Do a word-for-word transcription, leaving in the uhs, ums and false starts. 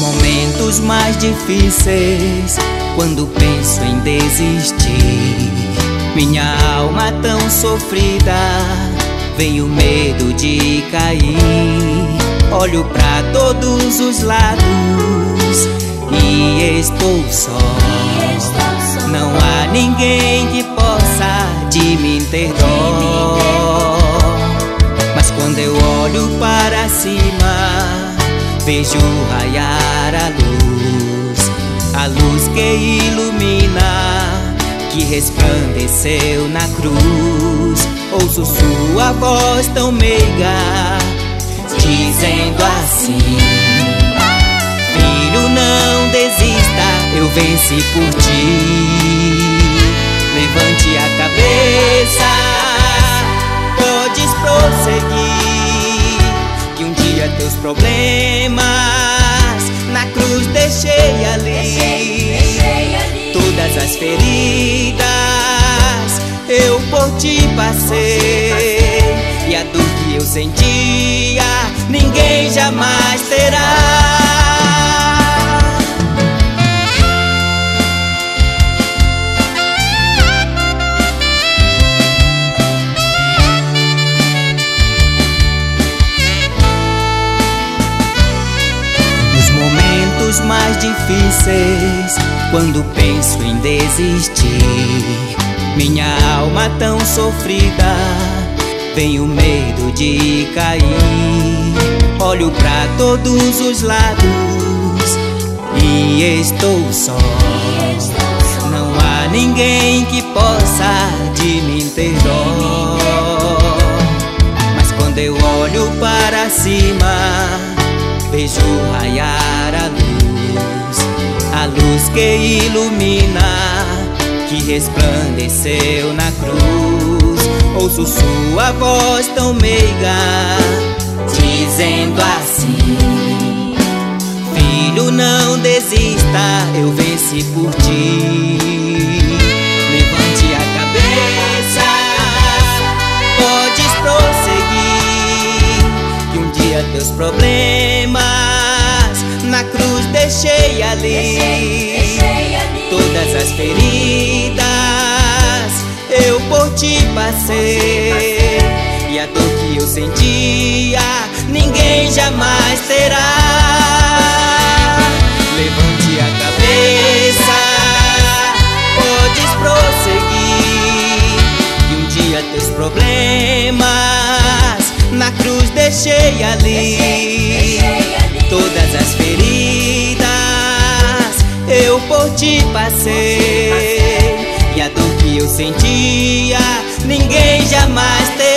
momentos mais difíceis, quando penso em desistir, minha alma tão sofrida, vem o medo de cair. Olho pra todos os lados e estou só. Não há ninguém que possa de mim ter dó. Mas quando eu olho para cima, vejo raiar a luz, a luz que ilumina, que resplandeceu na cruz. Ouço sua voz tão meiga, dizendo assim: filho, não desista, eu venci por ti. Levante a cabeça, podes prosseguir, que um dia teus problemas na cruz deixei ali. Todas as feridas eu por ti passei, e a dor que eu sentia ninguém jamais terá. Nos momentos mais difíceis, quando penso em desistir, minha alma tão sofrida, vem o medo de cair. Olho pra todos os lados e estou só. Não há ninguém que possa de mim ter dó. Mas quando eu olho para cima, vejo raiar a luz, a luz que ilumina, que resplandeceu na cruz. Ouço sua voz tão meiga, dizendo assim: filho, não desista, eu venci por ti. Levante a cabeça, podes prosseguir, que um dia teus problemas na cruz deixei ali. Todas as feridas eu por ti passei, e a dor que eu sentia ninguém jamais terá. Levante a cabeça, podes prosseguir, que um dia teus problemas na cruz deixei ali. Todas as feridas eu por ti passei, e a dor que eu sentia ninguém jamais terá.